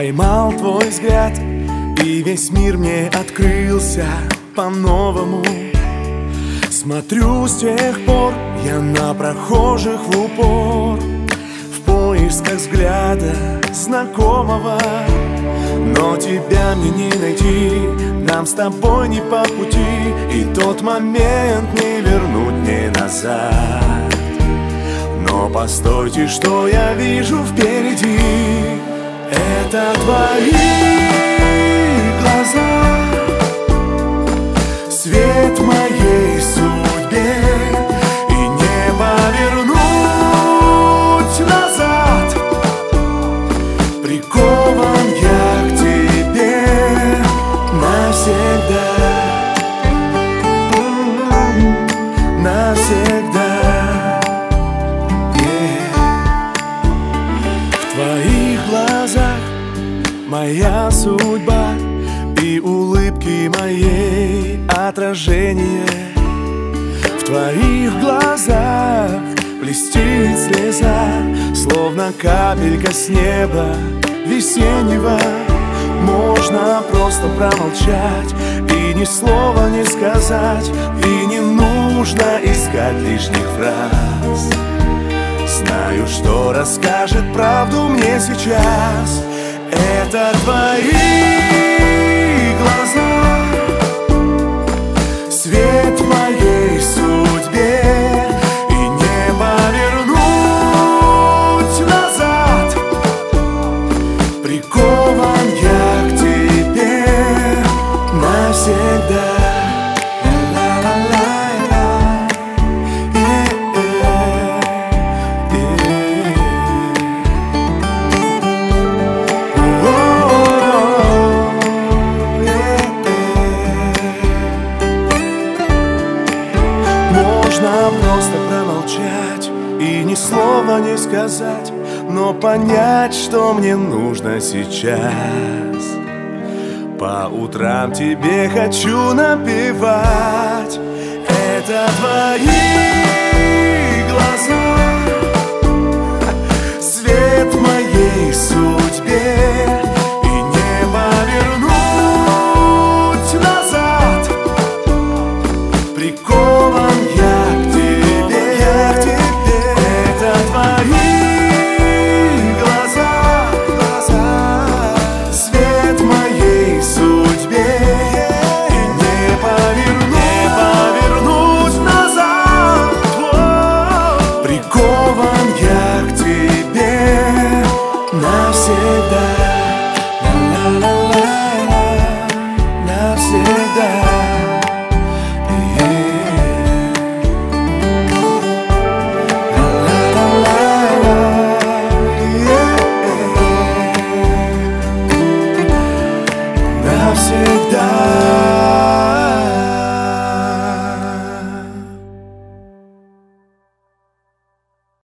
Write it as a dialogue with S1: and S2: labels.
S1: Поймал твой взгляд, и весь мир мне открылся по-новому. Смотрю с тех пор я на прохожих в упор, в поисках взгляда знакомого. Но тебя мне не найти, нам с тобой не по пути, и тот момент не вернуть мне назад. Но постойте, что я вижу впереди. Это твои глаза, свет моей судьбе, и не повернуть назад. Прикован я к тебе навсегда, навсегда. В твоих глазах моя судьба, и улыбки моей отражение. В твоих глазах блестит слеза, словно капелька с неба весеннего. Можно просто промолчать и ни слова не сказать, и не нужно искать лишних фраз. Знаю, что расскажет правду мне сейчас. Это твои глаза, свет моей судьбе, и не повернуть назад. Прикован я к тебе навсегда. Можно просто промолчать и ни слова не сказать, но понять, что мне нужно сейчас. По утрам тебе хочу напевать. Это твои глаза,